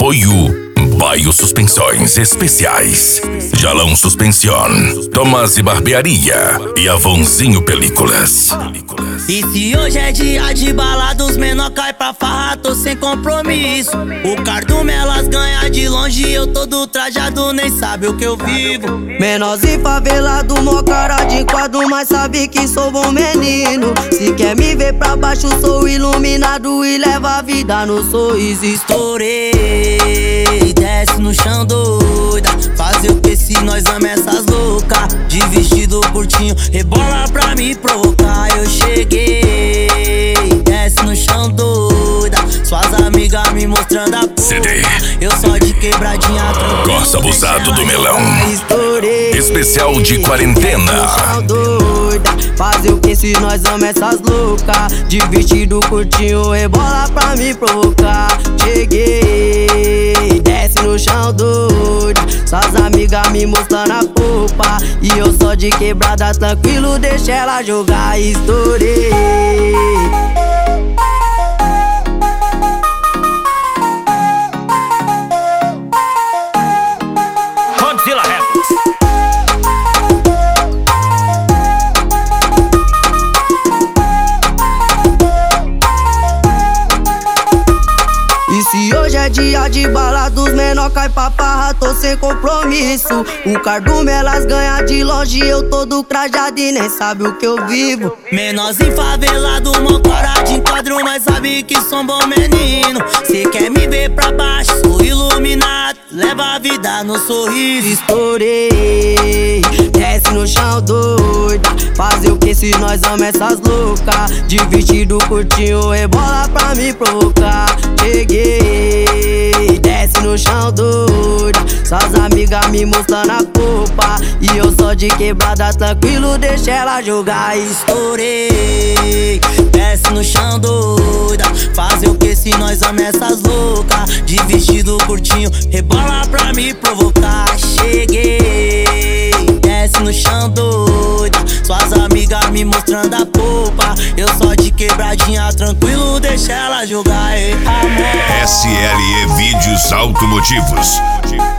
Apoio Baio Suspensões Especiais, Jalão Suspension, Tomás e Barbearia e Avonzinho Películas. E se hoje é dia de balada, os menor cai pra farra, tô sem compromisso. O cardume elas ganha de longe, eu todo trajado, nem sabe o que eu vivo. Menorzinho favelado, mó cara de quadro, mas sabe que sou bom menino. Se quer me ver pra baixo, sou iluminado e leva a vida no sorriso. Estourei, desce no chão doida, fazer o que se nós amamos essas loucas. De vestido curtinho, rebola pra me provocar. Eu cheguei, desce no chão doida, suas amigas me mostrando a porra. CD, eu só de quebradinha tranquilo. Gosta abusado do melão. Estourei, Especial de quarentena. fazer o que se nós amamos essas loucas. De vestido curtinho, rebola pra me provocar. Cheguei, desce no chão doida, suas amigas me mostrando a polpa. E eu só de quebrada tranquilo, deixa ela jogar. Estourei. E se hoje é dia de balada, os menor cai pra farra, tô sem compromisso. O cardume elas ganha de longe, eu todo crajado e nem sabe o que eu vivo. Menorzinho favelado, mó cara de enquadro, mas sabe que sou bom menino. Cê quer me ver pra baixo, sou iluminado, leva a vida no sorriso. Estourei, desce no chão doida, fazer o que se nós amamos essas loucas. De vestido curtinho, rebola pra me provocar. Cheguei, desce no chão doida, suas amigas me mostrando a polpa. E eu só de quebrada tranquilo, deixa ela jogar. Estourei, desce no chão doida, fazer o que se nós amamos essas loucas. De vestido curtinho, rebola pra me provocar. Cheguei, desce no chão doida, suas amigas me mostrando a polpa. Eu só de quebradinha tranquilo, deixa ela jogar. SLE Vídeos Automotivos.